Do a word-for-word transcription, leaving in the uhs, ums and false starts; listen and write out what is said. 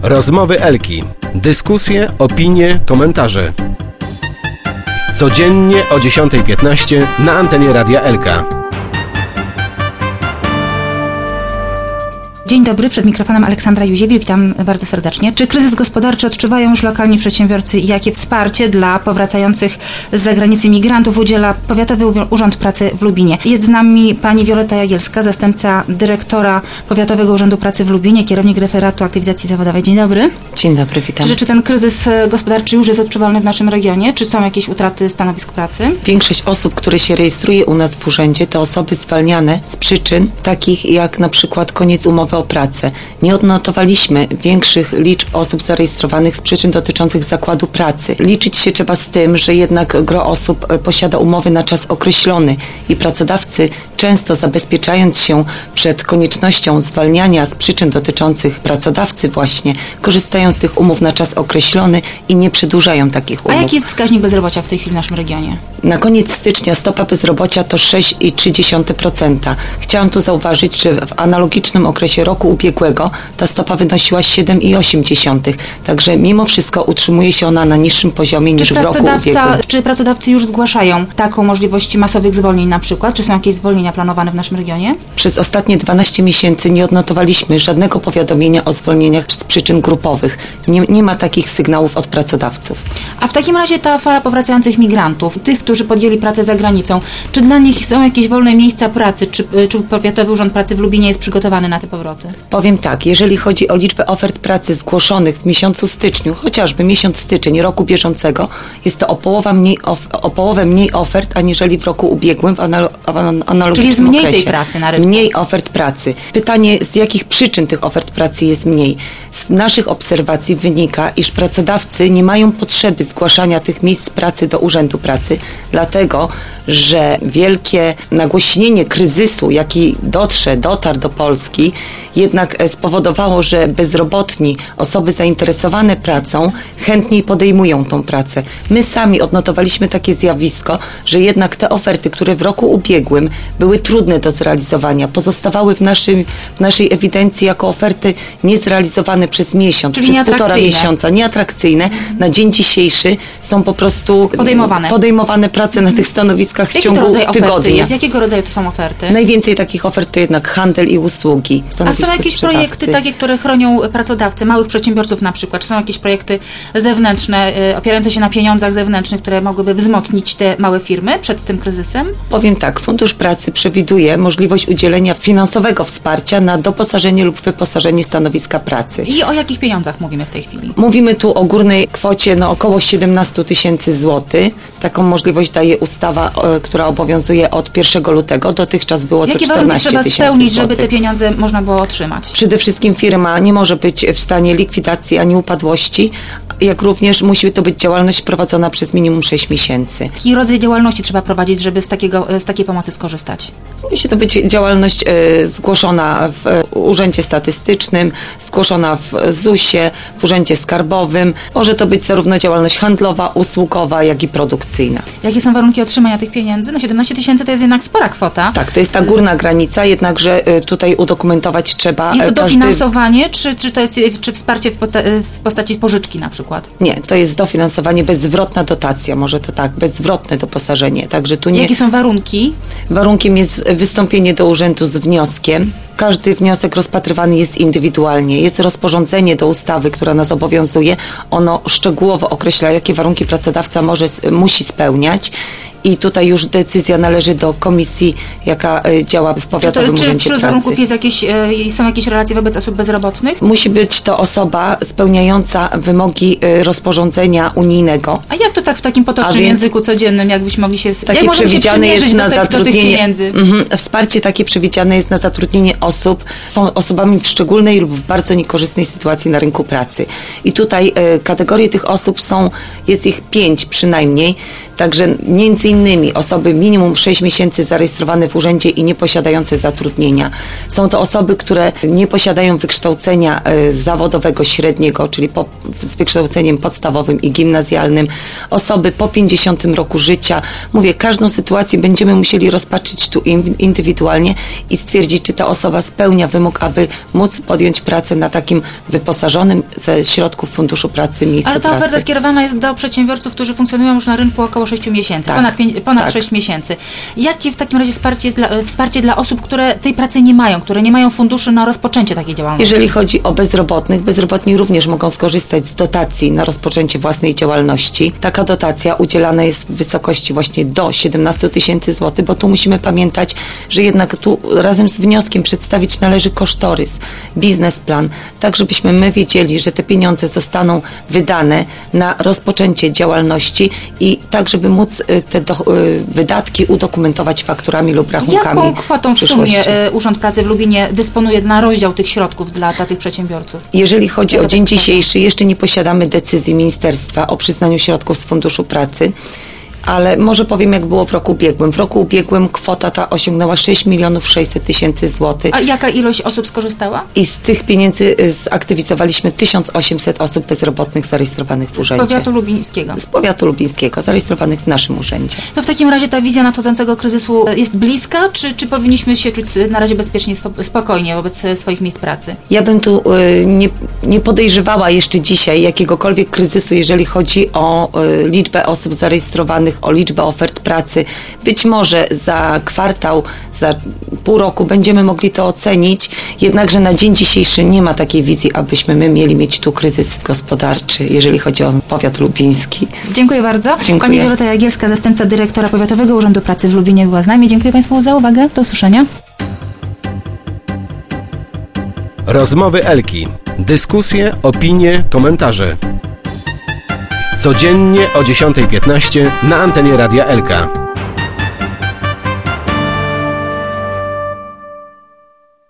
Rozmowy Elki. Dyskusje, opinie, komentarze. Codziennie o dziesiąta piętnaście na antenie Radia Elka. Dzień dobry, przed mikrofonem Aleksandra Józiewicz, witam bardzo serdecznie. Czy kryzys gospodarczy odczuwają już lokalni przedsiębiorcy i jakie wsparcie dla powracających z zagranicy migrantów udziela Powiatowy Urząd Pracy w Lubinie? Jest z nami pani Wioletta Jagielska, zastępca dyrektora Powiatowego Urzędu Pracy w Lubinie, kierownik referatu aktywizacji zawodowej. Dzień dobry. Dzień dobry, witam. Czy, czy ten kryzys gospodarczy już jest odczuwalny w naszym regionie? Czy są jakieś utraty stanowisk pracy? Większość osób, które się rejestruje u nas w urzędzie, to osoby zwalniane z przyczyn takich jak na przykład koniec umowy o pracę. Nie odnotowaliśmy większych liczb osób zarejestrowanych z przyczyn dotyczących zakładu pracy. Liczyć się trzeba z tym, że jednak gro osób posiada umowy na czas określony i pracodawcy, często zabezpieczając się przed koniecznością zwalniania z przyczyn dotyczących pracodawcy właśnie, korzystają z tych umów na czas określony i nie przedłużają takich umów. A jaki jest wskaźnik bezrobocia w tej chwili w naszym regionie? Na koniec stycznia stopa bezrobocia to sześć i trzy dziesiąte procent. Chciałam tu zauważyć, że w analogicznym okresie roku ubiegłego ta stopa wynosiła siedem i osiem dziesiątych. Także mimo wszystko utrzymuje się ona na niższym poziomie niż czy w roku ubiegłym. Czy pracodawcy już zgłaszają taką możliwość masowych zwolnień na przykład? Czy są jakieś zwolnienia planowane w naszym regionie? Przez ostatnie dwanaście miesięcy nie odnotowaliśmy żadnego powiadomienia o zwolnieniach z przyczyn grupowych. Nie, nie ma takich sygnałów od pracodawców. A w takim razie ta fala powracających migrantów, tych, którzy podjęli pracę za granicą, czy dla nich są jakieś wolne miejsca pracy? Czy, czy Powiatowy Urząd Pracy w Lubinie jest przygotowany na te powroty? Powiem tak, jeżeli chodzi o liczbę ofert pracy zgłoszonych w miesiącu styczniu, chociażby miesiąc styczeń roku bieżącego, jest to o połowę mniej, of, o połowę mniej ofert, aniżeli w roku ubiegłym w, analo, w analogicznym Czyli jest mniej okresie. tej pracy na rynku. Mniej ofert pracy. Pytanie, z jakich przyczyn tych ofert pracy jest mniej? Z naszych obserwacji wynika, iż pracodawcy nie mają potrzeby zgłaszania tych miejsc pracy do Urzędu Pracy, dlatego, że wielkie nagłośnienie kryzysu, jaki dotrze, dotarł do Polski, jednak spowodowało, że bezrobotni, osoby zainteresowane pracą chętniej podejmują tą pracę. My sami odnotowaliśmy takie zjawisko, że jednak te oferty, które w roku ubiegłym były trudne do zrealizowania, pozostawały w, naszym, w naszej ewidencji jako oferty niezrealizowane przez miesiąc, Czyli przez półtora miesiąca, nieatrakcyjne. Mhm. Na dzień dzisiejszy są po prostu podejmowane, podejmowane prace na tych stanowiskach w Jaki ciągu to rodzaj tygodnia. Jest? Jakiego rodzaju to są oferty? Najwięcej takich ofert to jednak handel i usługi. A są jakieś projekty takie, które chronią pracodawcy, małych przedsiębiorców na przykład? Czy są jakieś projekty zewnętrzne, y, opierające się na pieniądzach zewnętrznych, które mogłyby wzmocnić te małe firmy przed tym kryzysem? Powiem tak, Fundusz Pracy przewiduje możliwość udzielenia finansowego wsparcia na doposażenie lub wyposażenie stanowiska pracy. I o jakich pieniądzach mówimy w tej chwili? Mówimy tu o górnej kwocie no, około siedemnaście tysięcy złotych. Taką możliwość daje ustawa, o, która obowiązuje od pierwszego lutego. Dotychczas było to czternaście tysięcy złotych. Jakie warunki trzeba spełnić, żeby te pieniądze można było otrzymać? Przede wszystkim firma nie może być w stanie likwidacji ani upadłości, jak również musi to być działalność prowadzona przez minimum sześć miesięcy. Jaki rodzaj działalności trzeba prowadzić, żeby z, takiego, z takiej pomocy skorzystać? Musi to być działalność y, zgłoszona w y, Urzędzie Statystycznym, zgłoszona w zusie, w Urzędzie Skarbowym. Może to być zarówno działalność handlowa, usługowa, jak i produkcyjna. Jakie są warunki otrzymania tych pieniędzy? No siedemnaście tysięcy to jest jednak spora kwota. Tak, to jest ta górna granica, jednakże y, tutaj udokumentować trzeba... Jest to każdy... dofinansowanie, czy, czy to jest czy wsparcie w, posta- w postaci pożyczki na przykład? Nie, to jest dofinansowanie, bezzwrotna dotacja, może to tak, bezzwrotne doposażenie. Także tu nie... Jakie są warunki? Warunkiem jest wystąpienie do urzędu z wnioskiem. Każdy wniosek rozpatrywany jest indywidualnie. Jest rozporządzenie do ustawy, która nas obowiązuje. Ono szczegółowo określa, jakie warunki pracodawca może, musi spełniać. I tutaj już decyzja należy do komisji, jaka działa w Powiatowym Urzędzie Pracy. Czy wśród warunków jest jakieś, są jakieś relacje wobec osób bezrobotnych? Musi być to osoba spełniająca wymogi rozporządzenia unijnego. A jak to tak w takim potocznym języku codziennym, jakbyśmy mogli się... Takie przewidziane jest na do zatrudnienie... Do tych mhm, wsparcie takie przewidziane jest na zatrudnienie osób, są osobami w szczególnej lub w bardzo niekorzystnej sytuacji na rynku pracy. I tutaj e, kategorie tych osób są, jest ich pięć przynajmniej, także między innymi osoby minimum sześć miesięcy zarejestrowane w urzędzie i nie posiadające zatrudnienia. Są to osoby, które nie posiadają wykształcenia e, zawodowego średniego, czyli po, z wykształceniem podstawowym i gimnazjalnym. Osoby po pięćdziesiątym roku życia. Mówię, każdą sytuację będziemy musieli rozpatrzyć tu indywidualnie i stwierdzić, czy ta osoba osoba spełnia wymóg, aby móc podjąć pracę na takim wyposażonym ze środków Funduszu Pracy miejscu Ale ta pracy. oferta skierowana jest do przedsiębiorców, którzy funkcjonują już na rynku około sześciu miesięcy, Tak, ponad, pięć, ponad tak. sześć miesięcy. Jakie w takim razie wsparcie, jest dla, wsparcie dla osób, które tej pracy nie mają, które nie mają funduszy na rozpoczęcie takiej działalności? Jeżeli chodzi o bezrobotnych, bezrobotni również mogą skorzystać z dotacji na rozpoczęcie własnej działalności. Taka dotacja udzielana jest w wysokości właśnie do siedemnaście tysięcy złotych, bo tu musimy pamiętać, że jednak tu razem z wnioskiem przedstawić należy kosztorys, biznesplan, tak żebyśmy my wiedzieli, że te pieniądze zostaną wydane na rozpoczęcie działalności i tak, żeby móc te do, wydatki udokumentować fakturami lub rachunkami. Jaką kwotą w przyszłości. sumie Urząd Pracy w Lubinie dysponuje na rozdział tych środków dla, dla tych przedsiębiorców? Jeżeli chodzi Jaka o to dzień jest kwota? dzisiejszy, jeszcze nie posiadamy decyzji ministerstwa o przyznaniu środków z Funduszu Pracy, ale może powiem, jak było w roku ubiegłym. W roku ubiegłym kwota ta osiągnęła sześć milionów sześćset tysięcy złotych. A jaka ilość osób skorzystała? I z tych pieniędzy y, zaktywizowaliśmy tysiąc osiemset osób bezrobotnych zarejestrowanych w Z urzędzie. powiatu lubińskiego. Z powiatu lubińskiego, zarejestrowanych w naszym urzędzie. To w takim razie ta wizja nadchodzącego kryzysu jest bliska, czy, czy powinniśmy się czuć na razie bezpiecznie, swo- spokojnie wobec swoich miejsc pracy? Ja bym tu y, nie, nie podejrzewała jeszcze dzisiaj jakiegokolwiek kryzysu, jeżeli chodzi o y, liczbę osób zarejestrowanych, o liczbę ofert pracy. Być może za kwartał, za pół roku będziemy mogli to ocenić, jednakże na dzień dzisiejszy nie ma takiej wizji, abyśmy my mieli mieć tu kryzys gospodarczy, jeżeli chodzi o powiat lubiński. Dziękuję bardzo. Dziękuję. Pani Wioleta Jagielska, zastępca dyrektora Powiatowego Urzędu Pracy w Lubinie, była z nami. Dziękuję Państwu za uwagę. Do usłyszenia. Rozmowy Elki. Dyskusje, opinie, komentarze. Codziennie o dziesiąta piętnaście na antenie Radia Elka.